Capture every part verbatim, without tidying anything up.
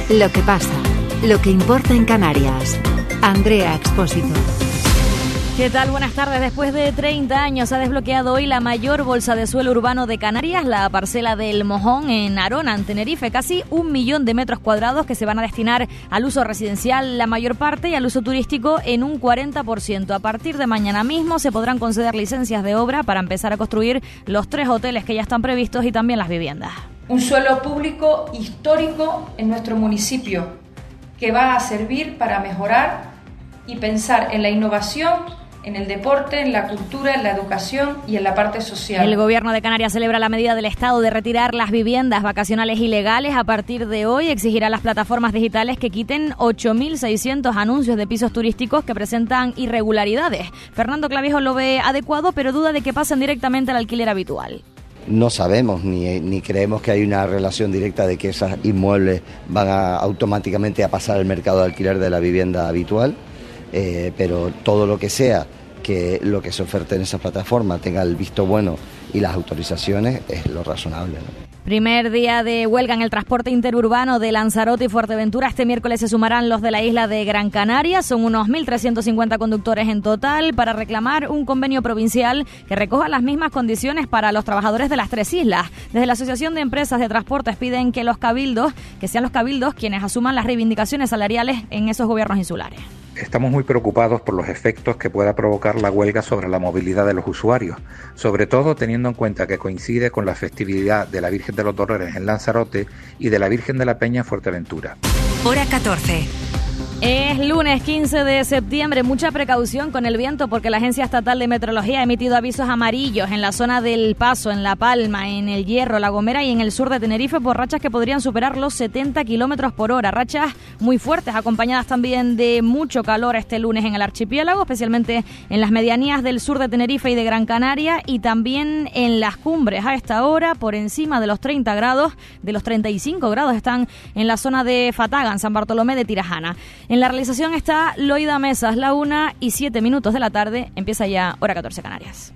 Lo que pasa, lo que importa en Canarias. Andrea Expósito. ¿Qué tal? Buenas tardes. Después de treinta años ha desbloqueado hoy la mayor bolsa de suelo urbano de Canarias, la parcela del Mojón en Arona, en Tenerife. Casi un millón de metros cuadrados que se van a destinar al uso residencial la mayor parte y al uso turístico en un cuarenta por ciento. A partir de mañana mismo se podrán conceder licencias de obra para empezar a construir los tres hoteles que ya están previstos y también las viviendas. Un suelo público histórico en nuestro municipio que va a servir para mejorar y pensar en la innovación, en el deporte, en la cultura, en la educación y en la parte social. El Gobierno de Canarias celebra la medida del Estado de retirar las viviendas vacacionales ilegales. A partir de hoy exigirá a las plataformas digitales que quiten ocho mil seiscientos anuncios de pisos turísticos que presentan irregularidades. Fernando Clavijo lo ve adecuado, pero duda de que pasen directamente al alquiler habitual. No sabemos ni, ni creemos que hay una relación directa de que esos inmuebles van a, automáticamente a pasar al mercado de alquiler de la vivienda habitual, eh, pero todo lo que sea que lo que se oferte en esa plataforma tenga el visto bueno y las autorizaciones es lo razonable, ¿no? Primer día de huelga en el transporte interurbano de Lanzarote y Fuerteventura. Este miércoles se sumarán los de la isla de Gran Canaria. Son unos mil trescientos cincuenta conductores en total para reclamar un convenio provincial que recoja las mismas condiciones para los trabajadores de las tres islas. Desde la Asociación de Empresas de Transportes piden que los cabildos, que sean los cabildos quienes asuman las reivindicaciones salariales en esos gobiernos insulares. Estamos muy preocupados por los efectos que pueda provocar la huelga sobre la movilidad de los usuarios, sobre todo teniendo en cuenta que coincide con la festividad de la Virgen de los Dolores en Lanzarote y de la Virgen de la Peña en Fuerteventura. Hora catorce. Es lunes quince de septiembre. Mucha precaución con el viento porque la Agencia Estatal de Meteorología ha emitido avisos amarillos en la zona del Paso, en La Palma, en El Hierro, La Gomera y en el sur de Tenerife por rachas que podrían superar los setenta kilómetros por hora. Rachas muy fuertes, acompañadas también de mucho calor este lunes en el archipiélago, especialmente en las medianías del sur de Tenerife y de Gran Canaria y también en las cumbres. A esta hora, por encima de los treinta grados, de los treinta y cinco grados están en la zona de Fataga, en San Bartolomé de Tirajana. En la realización está Loida Mesas, la una y siete minutos de la tarde. Empieza ya Hora catorce Canarias.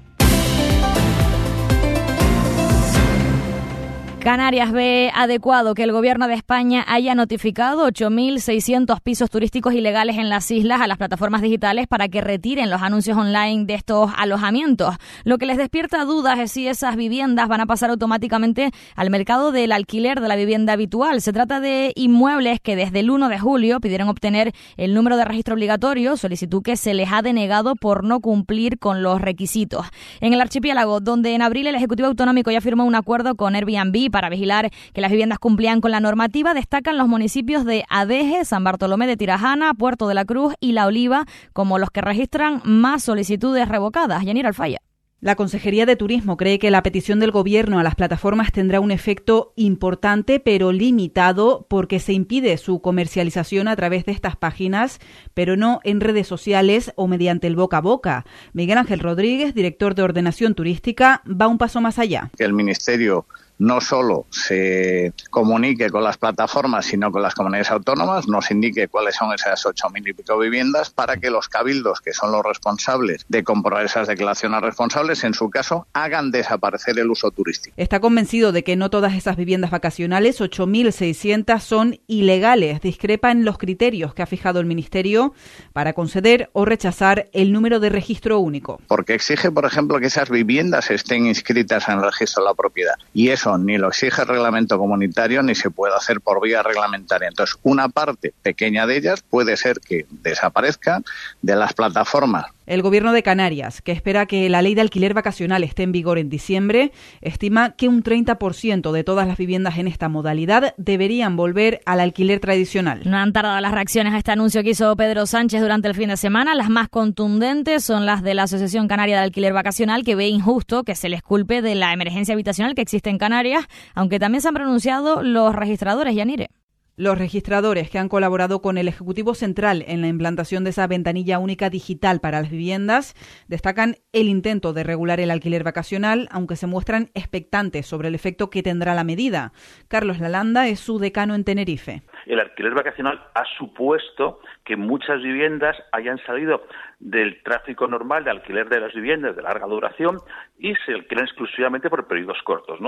Canarias ve adecuado que el Gobierno de España haya notificado ocho mil seiscientos pisos turísticos ilegales en las islas a las plataformas digitales para que retiren los anuncios online de estos alojamientos. Lo que les despierta dudas es si esas viviendas van a pasar automáticamente al mercado del alquiler de la vivienda habitual. Se trata de inmuebles que desde el uno de julio pidieron obtener el número de registro obligatorio, solicitud que se les ha denegado por no cumplir con los requisitos. En el archipiélago, donde en abril el Ejecutivo Autonómico ya firmó un acuerdo con Airbnb para vigilar que las viviendas cumplían con la normativa, destacan los municipios de Adeje, San Bartolomé de Tirajana, Puerto de la Cruz y La Oliva como los que registran más solicitudes revocadas. Yanira Alfaya. La Consejería de Turismo cree que la petición del Gobierno a las plataformas tendrá un efecto importante, pero limitado, porque se impide su comercialización a través de estas páginas, pero no en redes sociales o mediante el boca a boca. Miguel Ángel Rodríguez, director de Ordenación Turística, va un paso más allá. Que el Ministerio no solo se comunique con las plataformas, sino con las comunidades autónomas, nos indique cuáles son esas ocho mil y pico viviendas para que los cabildos, que son los responsables de comprobar esas declaraciones responsables, en su caso, hagan desaparecer el uso turístico. Está convencido de que no todas esas viviendas vacacionales, ocho mil seiscientas, son ilegales. Discrepa en los criterios que ha fijado el Ministerio para conceder o rechazar el número de registro único. Porque exige, por ejemplo, que esas viviendas estén inscritas en el registro de la propiedad. Y eso ni lo exige el reglamento comunitario ni se puede hacer por vía reglamentaria. Entonces, una parte pequeña de ellas puede ser que desaparezca de las plataformas. El Gobierno de Canarias, que espera que la ley de alquiler vacacional esté en vigor en diciembre, estima que un treinta por ciento de todas las viviendas en esta modalidad deberían volver al alquiler tradicional. No han tardado las reacciones a este anuncio que hizo Pedro Sánchez durante el fin de semana. Las más contundentes son las de la Asociación Canaria de Alquiler Vacacional, que ve injusto que se les culpe de la emergencia habitacional que existe en Canarias, aunque también se han pronunciado los registradores, Yanire. Los registradores que han colaborado con el Ejecutivo Central en la implantación de esa ventanilla única digital para las viviendas destacan el intento de regular el alquiler vacacional, aunque se muestran expectantes sobre el efecto que tendrá la medida. Carlos Lalanda es su decano en Tenerife. El alquiler vacacional ha supuesto que muchas viviendas hayan salido del tráfico normal de alquiler de las viviendas de larga duración y se alquilan exclusivamente por periodos cortos, ¿no?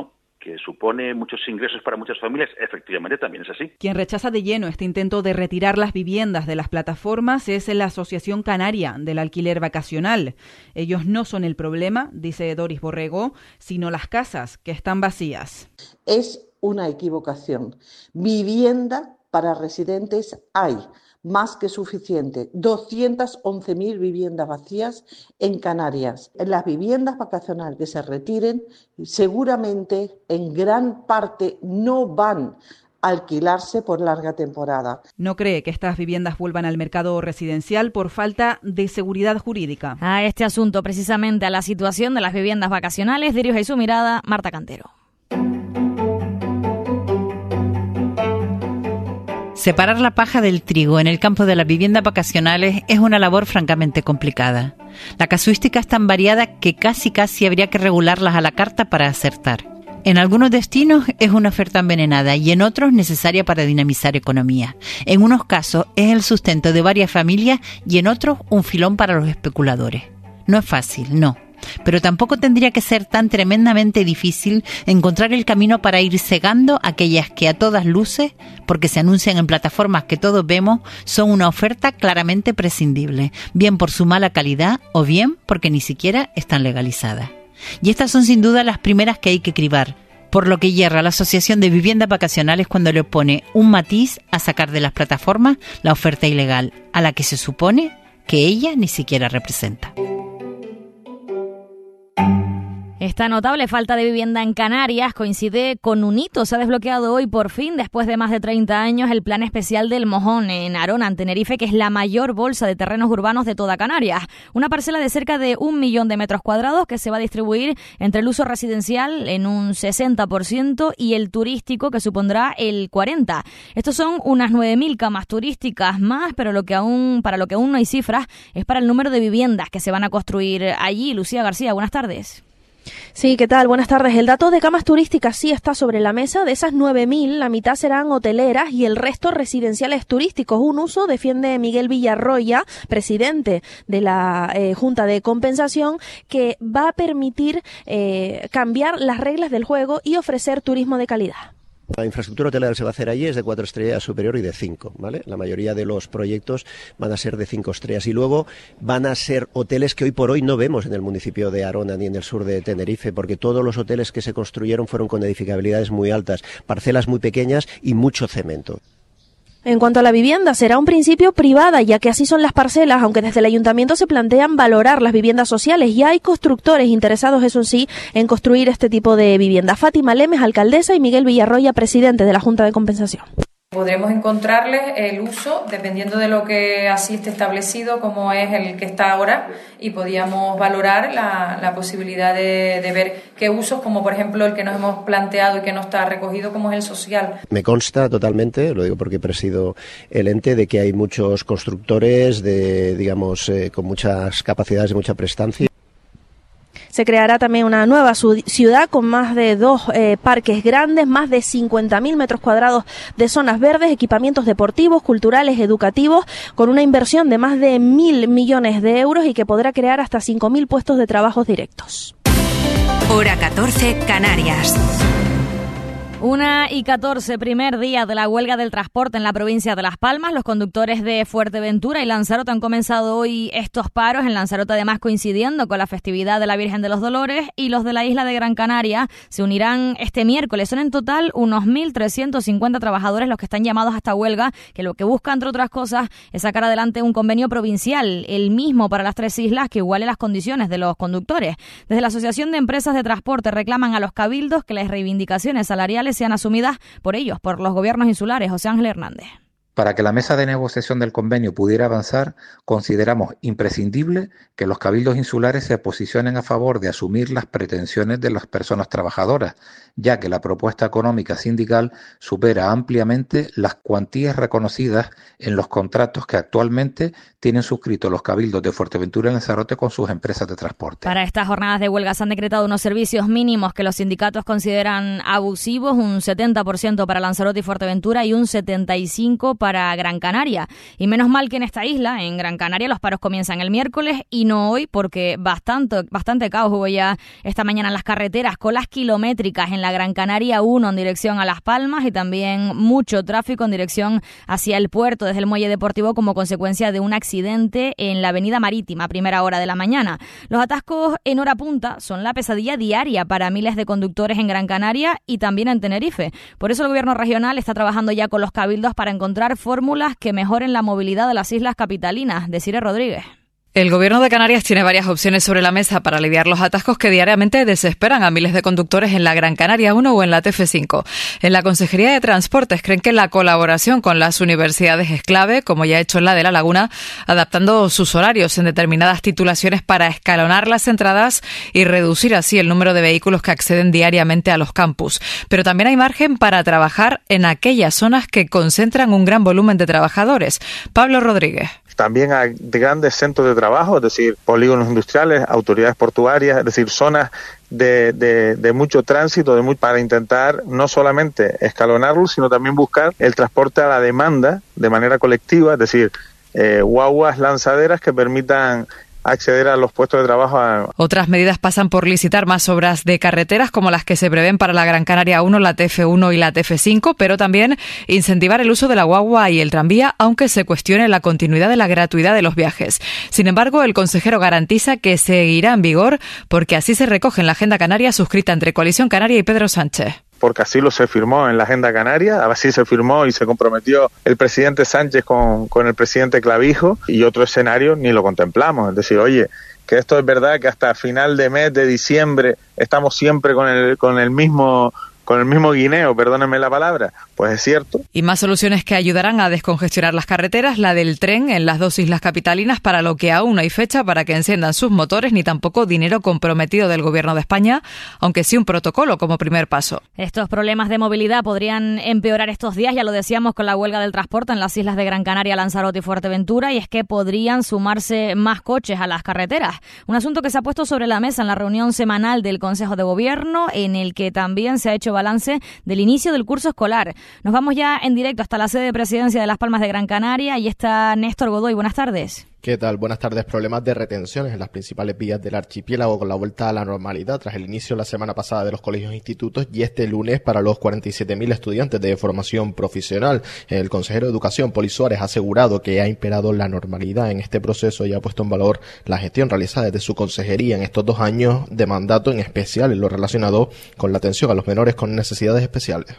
que supone muchos ingresos para muchas familias, efectivamente también es así. Quien rechaza de lleno este intento de retirar las viviendas de las plataformas es la Asociación Canaria del Alquiler Vacacional. Ellos no son el problema, dice Doris Borrego, sino las casas que están vacías. Es una equivocación. Vivienda para residentes hay, más que suficiente. doscientas once mil viviendas vacías en Canarias. Las viviendas vacacionales que se retiren seguramente en gran parte no van a alquilarse por larga temporada. No cree que estas viviendas vuelvan al mercado residencial por falta de seguridad jurídica. A este asunto, precisamente a la situación de las viviendas vacacionales, dirige su mirada Marta Cantero. Separar la paja del trigo en el campo de las viviendas vacacionales es una labor francamente complicada. La casuística es tan variada que casi casi habría que regularlas a la carta para acertar. En algunos destinos es una oferta envenenada y en otros necesaria para dinamizar economía. En unos casos es el sustento de varias familias y en otros un filón para los especuladores. No es fácil, no. Pero tampoco tendría que ser tan tremendamente difícil encontrar el camino para ir cegando aquellas que a todas luces, porque se anuncian en plataformas que todos vemos, son una oferta claramente prescindible, bien por su mala calidad o bien porque ni siquiera están legalizadas. Y estas son sin duda las primeras que hay que cribar, por lo que hierra la Asociación de Viviendas Vacacionales cuando le opone un matiz a sacar de las plataformas la oferta ilegal, a la que se supone que ella ni siquiera representa. Esta notable falta de vivienda en Canarias coincide con un hito. Se ha desbloqueado hoy por fin, después de más de treinta años, el Plan Especial del Mojón en Arona, en Tenerife, que es la mayor bolsa de terrenos urbanos de toda Canarias. Una parcela de cerca de un millón de metros cuadrados que se va a distribuir entre el uso residencial en un sesenta por ciento y el turístico, que supondrá el cuarenta por ciento. Estos son unas nueve mil camas turísticas más, pero lo que aún, para lo que aún no hay cifras es para el número de viviendas que se van a construir allí. Lucía García, buenas tardes. Sí, ¿qué tal? Buenas tardes. El dato de camas turísticas sí está sobre la mesa. De esas nueve mil, la mitad serán hoteleras y el resto residenciales turísticos. Un uso, defiende Miguel Villarroya, presidente de la eh, Junta de Compensación, que va a permitir eh, cambiar las reglas del juego y ofrecer turismo de calidad. La infraestructura hotelera que se va a hacer allí es de cuatro estrellas superior y de cinco, ¿vale? La mayoría de los proyectos van a ser de cinco estrellas y luego van a ser hoteles que hoy por hoy no vemos en el municipio de Arona ni en el sur de Tenerife, porque todos los hoteles que se construyeron fueron con edificabilidades muy altas, parcelas muy pequeñas y mucho cemento. En cuanto a la vivienda, será un principio privada, ya que así son las parcelas, aunque desde el ayuntamiento se plantean valorar las viviendas sociales. Ya hay constructores interesados, eso sí, en construir este tipo de vivienda. Fátima Lemes, alcaldesa, y Miguel Villarroya, presidente de la Junta de Compensación. Podremos encontrarles el uso, dependiendo de lo que así esté establecido, como es el que está ahora, y podíamos valorar la, la posibilidad de, de ver qué usos, como por ejemplo el que nos hemos planteado y que no está recogido, como es el social. Me consta totalmente, lo digo porque presido el ente, de que hay muchos constructores de, digamos, eh, con muchas capacidades y mucha prestancia. Se creará también una nueva ciudad con más de dos eh, parques grandes, más de cincuenta mil metros cuadrados de zonas verdes, equipamientos deportivos, culturales, educativos, con una inversión de más de mil millones de euros y que podrá crear hasta cinco mil puestos de trabajo directos. Hora catorce, Canarias. Una y catorce, primer día de la huelga del transporte en la provincia de Las Palmas. Los conductores de Fuerteventura y Lanzarote han comenzado hoy estos paros. En Lanzarote, además, coincidiendo con la festividad de la Virgen de los Dolores, y los de la isla de Gran Canaria se unirán este miércoles. Son en total unos mil trescientos cincuenta trabajadores los que están llamados a esta huelga, que lo que busca, entre otras cosas, es sacar adelante un convenio provincial, el mismo para las tres islas, que iguale las condiciones de los conductores. Desde la Asociación de Empresas de Transporte reclaman a los cabildos que las reivindicaciones salariales sean asumidas por ellos, por los gobiernos insulares. José Ángel Hernández. Para que la mesa de negociación del convenio pudiera avanzar, consideramos imprescindible que los cabildos insulares se posicionen a favor de asumir las pretensiones de las personas trabajadoras, ya que la propuesta económica sindical supera ampliamente las cuantías reconocidas en los contratos que actualmente tienen suscritos los cabildos de Fuerteventura y Lanzarote con sus empresas de transporte. Para estas jornadas de huelga se han decretado unos servicios mínimos que los sindicatos consideran abusivos, un setenta por ciento para Lanzarote y Fuerteventura y un setenta y cinco por ciento para Gran Canaria. Y menos mal que en esta isla, en Gran Canaria, los paros comienzan el miércoles y no hoy, porque bastante, bastante caos hubo ya esta mañana en las carreteras, colas kilométricas en la Gran Canaria uno en dirección a Las Palmas y también mucho tráfico en dirección hacia el puerto desde el muelle deportivo como consecuencia de un accidente en la avenida Marítima a primera hora de la mañana. Los atascos en hora punta son la pesadilla diaria para miles de conductores en Gran Canaria y también en Tenerife. Por eso el gobierno regional está trabajando ya con los cabildos para encontrar fórmulas que mejoren la movilidad de las islas capitalinas. Desiree Rodríguez. El Gobierno de Canarias tiene varias opciones sobre la mesa para aliviar los atascos que diariamente desesperan a miles de conductores en la Gran Canaria uno o en la T F cinco. En la Consejería de Transportes creen que la colaboración con las universidades es clave, como ya ha hecho en la de La Laguna, adaptando sus horarios en determinadas titulaciones para escalonar las entradas y reducir así el número de vehículos que acceden diariamente a los campus. Pero también hay margen para trabajar en aquellas zonas que concentran un gran volumen de trabajadores. Pablo Rodríguez. También hay grandes centros de trabajo, es decir, polígonos industriales, autoridades portuarias, es decir, zonas de, de, de mucho tránsito de muy, para intentar no solamente escalonarlo, sino también buscar el transporte a la demanda de manera colectiva, es decir, eh, guaguas lanzaderas que permitan acceder a los puestos de trabajo. A... Otras medidas pasan por licitar más obras de carreteras como las que se prevén para la Gran Canaria uno, la T F uno y la T F cinco, pero también incentivar el uso de la guagua y el tranvía, aunque se cuestione la continuidad de la gratuidad de los viajes. Sin embargo, el consejero garantiza que seguirá en vigor porque así se recoge en la Agenda Canaria suscrita entre Coalición Canaria y Pedro Sánchez. Porque así lo se firmó en la Agenda Canaria, así se firmó y se comprometió el presidente Sánchez con, con el presidente Clavijo, y otro escenario ni lo contemplamos. Es decir, oye, que esto es verdad que hasta final de mes de diciembre estamos siempre con el, con el mismo... con el mismo guineo, perdónenme la palabra, pues es cierto. Y más soluciones que ayudarán a descongestionar las carreteras, la del tren en las dos islas capitalinas, para lo que aún no hay fecha para que enciendan sus motores, ni tampoco dinero comprometido del Gobierno de España, aunque sí un protocolo como primer paso. Estos problemas de movilidad podrían empeorar estos días, ya lo decíamos, con la huelga del transporte en las islas de Gran Canaria, Lanzarote y Fuerteventura, y es que podrían sumarse más coches a las carreteras. Un asunto que se ha puesto sobre la mesa en la reunión semanal del Consejo de Gobierno, en el que también se ha hecho balance del inicio del curso escolar. Nos vamos ya en directo hasta la sede de presidencia de Las Palmas de Gran Canaria y está Néstor Godoy. Buenas tardes. ¿Qué tal? Buenas tardes. Problemas de retenciones en las principales vías del archipiélago con la vuelta a la normalidad tras el inicio la semana pasada de los colegios e institutos y este lunes para los cuarenta y siete mil estudiantes de formación profesional. El consejero de Educación, Poli Suárez, ha asegurado que ha imperado la normalidad en este proceso y ha puesto en valor la gestión realizada desde su consejería en estos dos años de mandato, en especial en lo relacionado con la atención a los menores con necesidades especiales.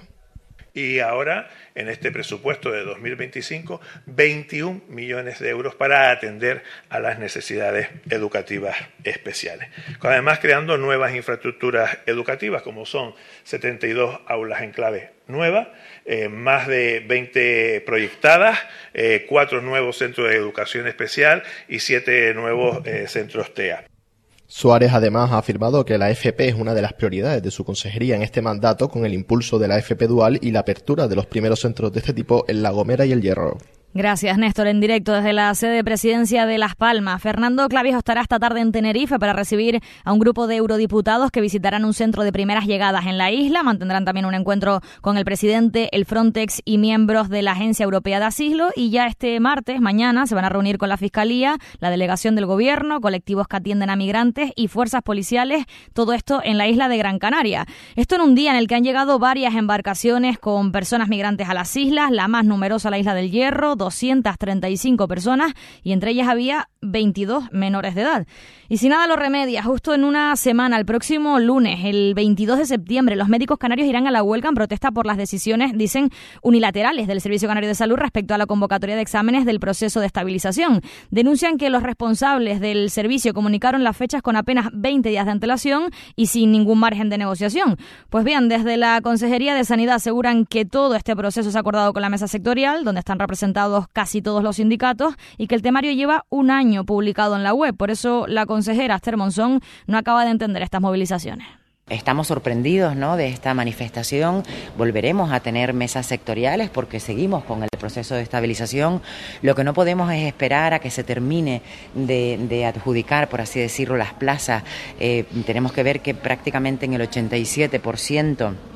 Y ahora, en este presupuesto de dos mil veinticinco, veintiún millones de euros para atender a las necesidades educativas especiales. Además, creando nuevas infraestructuras educativas, como son setenta y dos aulas en clave nueva, eh, más de veinte proyectadas, eh, cuatro nuevos centros de educación especial y siete nuevos eh, centros T E A. Suárez además ha afirmado que la F P es una de las prioridades de su consejería en este mandato, con el impulso de la F P dual y la apertura de los primeros centros de este tipo en La Gomera y El Hierro. Gracias, Néstor. En directo desde la sede de presidencia de Las Palmas, Fernando Clavijo estará esta tarde en Tenerife para recibir a un grupo de eurodiputados que visitarán un centro de primeras llegadas en la isla. Mantendrán también un encuentro con el presidente, el Frontex y miembros de la Agencia Europea de Asilo. Y ya este martes, mañana, se van a reunir con la Fiscalía, la delegación del Gobierno, colectivos que atienden a migrantes y fuerzas policiales. Todo esto en la isla de Gran Canaria. Esto en un día en el que han llegado varias embarcaciones con personas migrantes a las islas, la más numerosa la isla del Hierro, doscientas treinta y cinco personas, y entre ellas había veintidós menores de edad. Y si nada lo remedia, justo en una semana, el próximo lunes, el veintidós de septiembre, los médicos canarios irán a la huelga en protesta por las decisiones, dicen, unilaterales del Servicio Canario de Salud respecto a la convocatoria de exámenes del proceso de estabilización. Denuncian que los responsables del servicio comunicaron las fechas con apenas veinte días de antelación y sin ningún margen de negociación. Pues bien, desde la Consejería de Sanidad aseguran que todo este proceso se ha acordado con la mesa sectorial, donde están representados casi todos los sindicatos, y que el temario lleva un año publicado en la web. Por eso la consejera Esther Monzón no acaba de entender estas movilizaciones. Estamos sorprendidos, ¿no?, de esta manifestación. Volveremos a tener mesas sectoriales porque seguimos con el proceso de estabilización. Lo que no podemos es esperar a que se termine de, de adjudicar, por así decirlo, las plazas. Eh, tenemos que ver que prácticamente en el ochenta y siete por ciento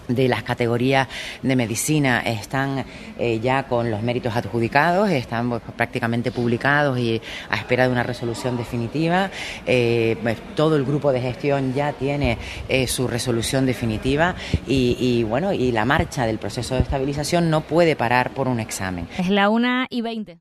de las categorías de medicina están eh, ya con los méritos adjudicados, están pues, prácticamente publicados y a espera de una resolución definitiva. Eh, pues, todo el grupo de gestión ya tiene eh, su resolución definitiva y, y bueno, y la marcha del proceso de estabilización no puede parar por un examen. Es la una y veinte.